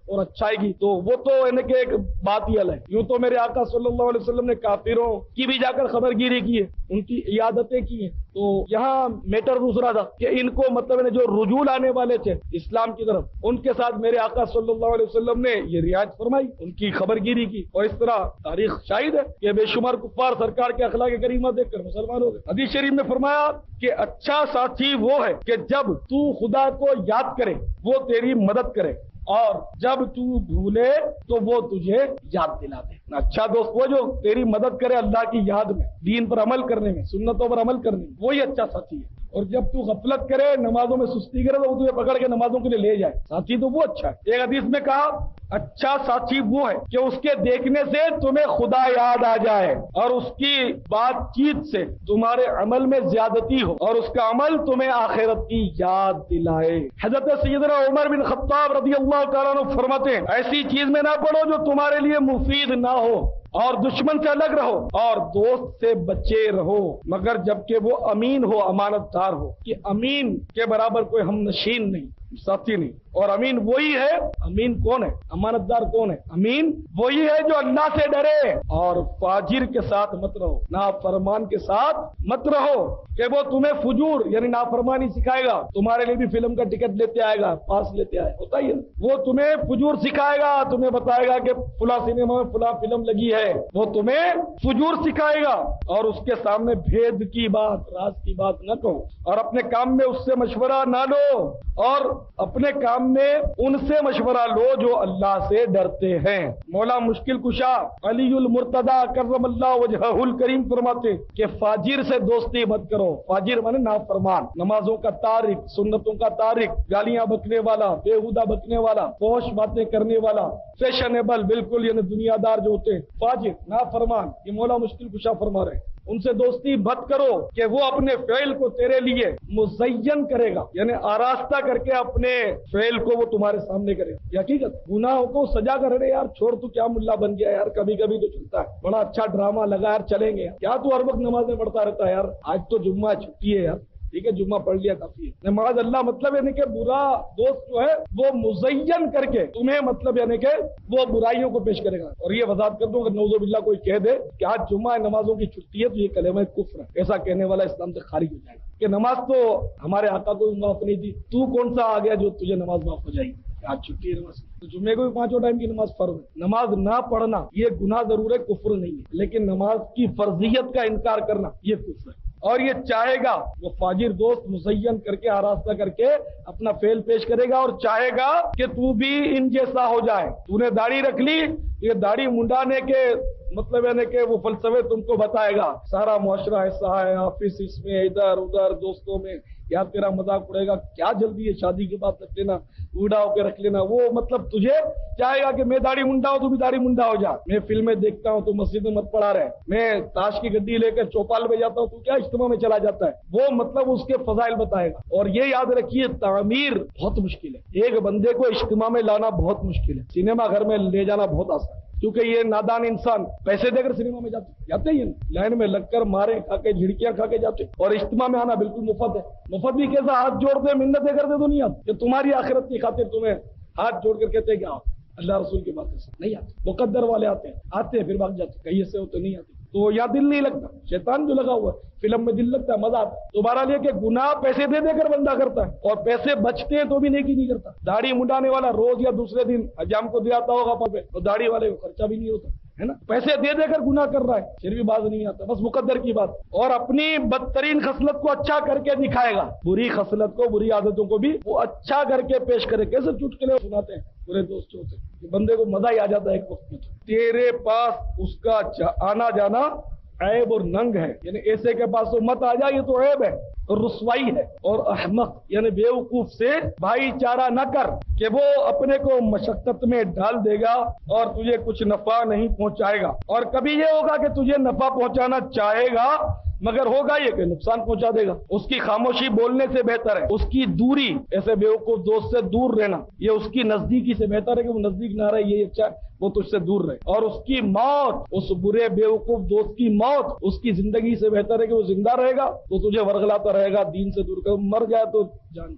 اور अच्छाई की, तो वो तो यानी कि एक बात ही अलग है। यूं तो मेरे आका सल्लल्लाहु अलैहि वसल्लम ने काफिरों की भी जाकर खबरगिरी की है, उनकी इयादतें की हैं। तो यहाँ मैटर दूसरा था कि इनको मतलब जो रुजू लाने वाले थे इस्लाम की तरफ, उनके साथ मेरे आका सल्लल्लाहु अलैहि वसल्लम ने ये रियायत फरमाई, उनकी खबरगिरी की। और इस तरह तारीख शाहिद है कि बेशुमार कुफ्फार सरकार के अखलाक करीमा देखकर मुसलमान हो गए। हदीस शरीफ में फरमाया कि अच्छा साथी वो है कि जब तू खुदा को याद करे वो तेरी मदद करे, और जब तू भूले तो वो तुझे याद दिला दे। अच्छा दोस्त वो जो तेरी मदद करे अल्लाह की याद में, दीन पर अमल करने में, सुन्नतों पर अमल करने में, वही अच्छा साथी है। और जब तू गफलत करे, नमाजों में सुस्ती करे, तो वो तुझे पकड़ के नमाजों के लिए ले जाए, साथी तो वो अच्छा है। एक हदीस में कहा अच्छा साथी वो है कि उसके देखने से तुम्हें खुदा याद आ जाए और उसकी बातचीत से तुम्हारे अमल में ज्यादती हो और उसका अमल तुम्हें आखिरत की याद दिलाए। हजरत सैयदना उमर बिन खत्ताब रज़ियल्लाहु तआला अन्हु फरमाते हैं, ऐसी चीज में ना पड़ो जो तुम्हारे लिए मुफीद ना हो, और दुश्मन से अलग रहो और दोस्त से बचे रहो, मगर जबकि वो अमीन हो, अमानतदार हो। कि अमीन के बराबर कोई हम नशीन नहीं, साथी नहीं। और अमीन वही है, अमीन कौन है, अमानतदार कौन है? अमीन वही है जो अल्लाह से डरे। और फाजिर के साथ मत रहो, नाफरमान के साथ मत रहो कि वो तुम्हें फुजूर यानी नाफरमानी सिखाएगा, तुम्हारे लिए भी फिल्म का टिकट लेते आएगा, पास लेते आए, होता ही है। वो तुम्हें फुजूर सिखाएगा, तुम्हें बताएगा कि फुला सिनेमा में फुला फिल्म लगी है, वो तुम्हें फुजूर सिखाएगा। और उसके सामने भेद की बात, राज की बात न कहो, और अपने काम में उससे मशवरा ना लो, और अपने काम में उनसे मशवरा लो जो अल्लाह से डरते हैं। मौला मुश्किल कुशा अलीउल मुर्तदा करमल्लाहु वजहुल करीम फरमाते कि फाजिर से दोस्ती मत करो। फाजिर माने नाफरमान, नमाजों का तारिक, सुन्नतों का तारिक, गालियां बकने वाला, बेहुदा बकने वाला, फौश बातें करने वाला, फैशनेबल बिल्कुल यानी दुनियादार जो होते हैं, फाजिर नाफरमान, ये मौला मुश्किल कुशा फरमा रहे हैं। उनसे दोस्ती मत करो कि वो अपने फेल को तेरे लिए मुज़य्यन करेगा, यानी आरास्ता करके अपने फेल को वो तुम्हारे सामने करेगा। हकीकत गुनाहों को सजा कर, अरे यार छोड़, तू क्या मुल्ला बन गया यार, कभी कभी तो चलता है, बड़ा अच्छा ड्रामा लगा यार, चलेंगे यार, क्या तू हर वक्त नमाजें पढ़ता रहता है यार, आज तो जुम्मा छुट्टी है यार, ठीक है जुम्मा पढ़ लिया काफी है। नमाज अल्लाह मतलब यानी कि बुरा दोस्त जो है वो मुज़य्यन करके तुम्हें मतलब यानी कि वो बुराइयों को पेश करेगा। और ये वजाहत कर दूं, अगर नौज़ुबिल्लाह कोई कह दे कि आज जुम्मा है, नमाजों की छुट्टी है, तो ये कलेमा कुफ्र है, ऐसा कहने वाला इस्लाम से खारिज हो जाएगा कि नमाज तो हमारे आका को भी माफ नहीं थी, तू कौन सा आ गया जो तुझे नमाज माफ हो जाएगी, आज छुट्टी है नमाज। तो जुम्मे को भी पांचों टाइम की नमाज फर्ज है। नमाज ना पढ़ना ये गुनाह जरूर है, कुफ्र नहीं है, लेकिन नमाज की फर्जियत का इनकार करना ये कुफ्र है। और ये चाहेगा वो फाजिर दोस्त मुज़य्यन करके, आरास्ता करके अपना फेल पेश करेगा, और चाहेगा कि तू भी इन जैसा हो जाए। तूने दाढ़ी रख ली, ये दाढ़ी मुंडाने के मतलब यानी कि वो फलसफे तुमको बताएगा, सारा मुआशरा ऐसा है, ऑफिस इसमें, इधर उधर, दोस्तों में, यार तेरा मजाक उड़ेगा, क्या जल्दी है, शादी के बाद रख लेना, बूढ़ा होकर रख लेना। वो मतलब तुझे चाहेगा कि मैं दाढ़ी मुंडा हूं, तू भी दाढ़ी मुंडा हो जा, मैं फिल्में देखता हूं, तू मस्जिद में मत पढ़ा रहे, मैं ताश की गड्डी लेकर चौपाल में जाता हूं, तू क्या इज्तिमा में चला जाता है, वो मतलब उसके फजाइल बताएगा। और ये याद रखिए, तामीर बहुत मुश्किल है, एक बंदे को इज्तिमा में लाना बहुत मुश्किल है, सिनेमा घर में ले जाना बहुत आसान है, क्योंकि ये नादान इंसान पैसे देकर सिनेमा में जाते जाते ही लाइन में लगकर मारे खा के, झिड़कियां खा के जाते। और इज्तिमा में आना बिल्कुल मुफ्त है। मुफ्त भी कैसा, हाथ जोड़ते मिन्नतें करते तो नहीं आते, कि तुम्हारी आखिरत की खातिर तुम्हें हाथ जोड़कर कहते हैं कि आओ, अल्लाह रसूल की बात से नहीं आते। मुकद्दर वाले आते हैं, आते हैं फिर भाग जाते, कहीं से हो तो नहीं आते। तो यहाँ दिल नहीं लगता, शैतान जो लगा हुआ है, फिल्म में दिल लगता है, मजा आता है। तो बहरहाल ये कि गुनाह पैसे दे देकर बंदा करता है, और पैसे बचते हैं तो भी नेकी नहीं करता। दाढ़ी मुंडाने वाला रोज या दूसरे दिन हजाम को दे आता होगा पे, तो दाढ़ी वाले को खर्चा भी नहीं होता है ना, पैसे दे देकर गुनाह कर रहा है, फिर भी बाज नहीं आता, बस मुकद्दर की बात। और अपनी बदतरीन खसलत को अच्छा करके दिखाएगा, बुरी खसलत को, बुरी आदतों को भी वो अच्छा करके पेश करे। कैसे चुटकुले सुनाते हैं बुरे दोस्त होते हैं, बंदे को मजा ही आ जाता है एक वक्त में। तेरे पास उसका आना जाना ऐब और नंग है, यानी ऐसे के पास तो मत आ जा, ये तो ऐब है और रुसवाई है। और अहमक यानी बेवकूफ से भाईचारा न कर कि वो अपने को मशक्कत में डाल देगा और तुझे कुछ नफा नहीं पहुंचाएगा। और कभी ये होगा कि तुझे नफा पहुंचाना चाहेगा, मगर होगा ये कि नुकसान पहुंचा देगा। उसकी खामोशी बोलने से बेहतर है उसकी दूरी, ऐसे बेवकूफ दोस्त से दूर रहना, ये उसकी नजदीकी से बेहतर है कि वो नजदीक ना रहे, ये अच्छा वो तुझसे दूर रहे। और उसकी मौत, उस बुरे बेवकूफ दोस्त की मौत उसकी जिंदगी से बेहतर है कि वो जिंदा रहेगा तो तुझे वर्गलाता रहेगा, दीन से दूर कर, मर जाए तो जान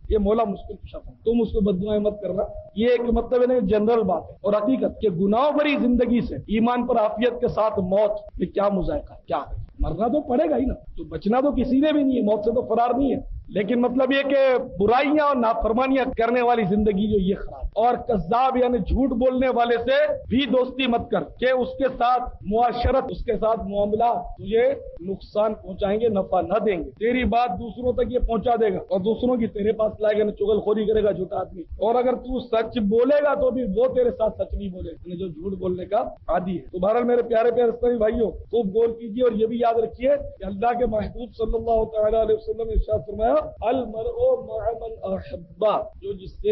یہ مولا مشکل کشا ہے، تم اس کو بددعائیں مت کرنا. یہ ایک مطلب ہے جنرل بات ہے. اور حقیقت کہ گناہ بری زندگی سے ایمان پر عافیت کے ساتھ موت میں کیا مذائقہ ہے؟ کیا ہے؟ مرنا تو پڑے گا ہی نا، تو بچنا تو کسی نے بھی نہیں ہے، موت سے تو فرار نہیں ہے. لیکن مطلب یہ کہ برائیاں اور نافرمانیاں کرنے والی زندگی جو یہ خراب. اور کذاب یعنی جھوٹ بولنے والے سے بھی دوستی مت کر کہ اس کے ساتھ معاشرت، اس کے ساتھ معاملہ تجھے نقصان پہنچائیں گے، نفع نہ دیں گے. تیری بات دوسروں تک یہ پہنچا دے گا اور دوسروں کی تیرے پاس لائے گا، نہ چغل خوری کرے گا جھوٹا آدمی. اور اگر تو سچ بولے گا تو بھی وہ تیرے ساتھ سچ نہیں بولے گا، جو جھوٹ بولنے کا عادی ہے. تو بہرحال میرے پیارے پیارے اسلامی بھائیوں، خوب غور کیجیے اور یہ بھی یاد رکھیے کہ اللہ کے محبوب صلی اللہ تعالی علیہ وسلم نے ارشاد فرمایا المرء مع من احب، جو جس سے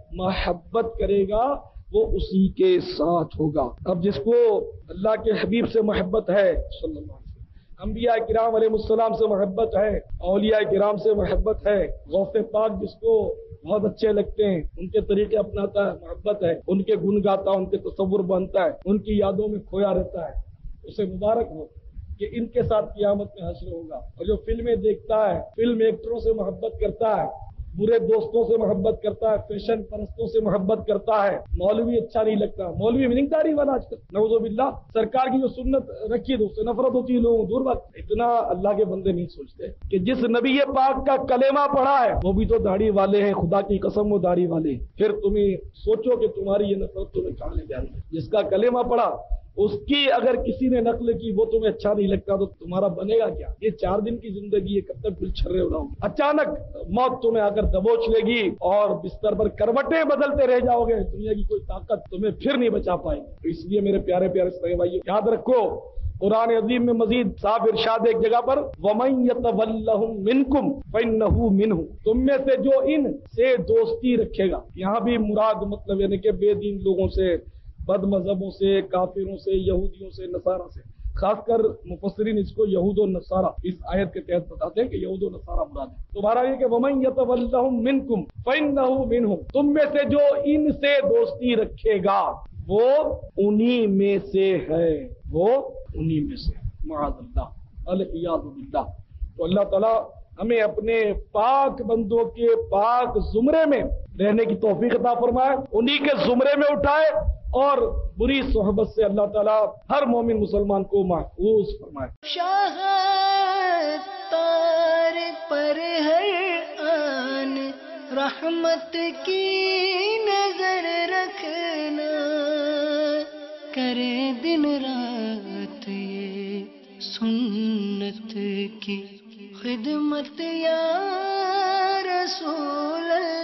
محبت کرے گا وہ اسی کے ساتھ ہوگا. اب جس کو اللہ کے حبیب سے محبت ہے صلی اللہ علیہ وسلم، انبیاء کرام علیہ السلام سے محبت ہے، اولیاء کرام سے محبت ہے، غوث پاک جس کو بہت اچھے لگتے ہیں ان کے طریقے اپناتا ہے، محبت ہے، ان کے گن گاتا، ان کے تصور بنتا ہے، ان کی یادوں میں کھویا رہتا ہے، اسے مبارک ہو کہ ان کے ساتھ قیامت میں حشر ہوگا. اور جو فلمیں دیکھتا ہے، فلم ایکٹروں سے محبت کرتا ہے، برے دوستوں سے محبت کرتا ہے، فیشن پرستوں سے محبت کرتا ہے، مولوی اچھا نہیں لگتا، مولوی مننگ داری والا آج کل نعوذ باللہ، سرکار کی جو سنت رکھی ہے اس سے نفرت ہوتی ہے لوگوں دور بات. اتنا اللہ کے بندے نہیں سوچتے کہ جس نبی پاک کا کلمہ پڑھا ہے وہ بھی تو داڑھی والے ہیں، خدا کی قسم وہ داڑھی والے ہیں. پھر تمہیں سوچو کہ تمہاری یہ نفرت تمہیں کہاں لے جائے. جس کا کلمہ پڑھا اس کی اگر کسی نے نقل کی وہ تمہیں اچھا نہیں لگتا تو تمہارا بنے گا کیا؟ یہ چار دن کی زندگی ہے، کب تک پھر چھرے اڑاؤ گے؟ اچانک موت تمہیں آ کر دبوچ لے گی اور بستر پر کروٹیں بدلتے رہ جاؤ گے، دنیا کی کوئی طاقت تمہیں پھر نہیں بچا پائے گی. تو اس لیے میرے پیارے پیارے اسلامی بھائیو یاد رکھو، قرآن عظیم میں مزید صاف ارشاد ایک جگہ پر وَمَن يَتَوَلَّهُم مِّنكُمْ فَإِنَّهُ مِنْهُمْ، تم میں سے جو ان سے دوستی رکھے گا. یہاں بھی مراد مطلب یعنی کہ بے دین لوگوں سے، بد مذہبوں سے، کافروں سے، یہودیوں سے، نصارہ سے. خاص کر مفسرین اس کو یہود و نصارہ اس آیت کے تحت بتاتے ہیں کہ یہود و نصارہ مراد ہے. تو بہرحال یہ کہ وَمَن يَتَوَلَّهُم مِّنكُمْ فَإِنَّهُ مِنْهُمْ، تم میں سے جو ان سے دوستی رکھے گا وہ انہی میں سے ہے، وہ انہی میں سے. معاذ اللہ، العیاذ باللہ. تو اللہ تعالیٰ ہمیں اپنے پاک بندوں کے پاک زمرے میں رہنے کی توفیق عطا فرمائے، انہی کے زمرے میں اٹھائے اور بری صحبت سے اللہ تعالیٰ ہر مومن مسلمان کو محفوظ فرمائے. شاہ تار پر ہر آن رحمت کی نظر رکھنا، کرے دن رات یہ سنت کی خدمت یا رسول اللہ.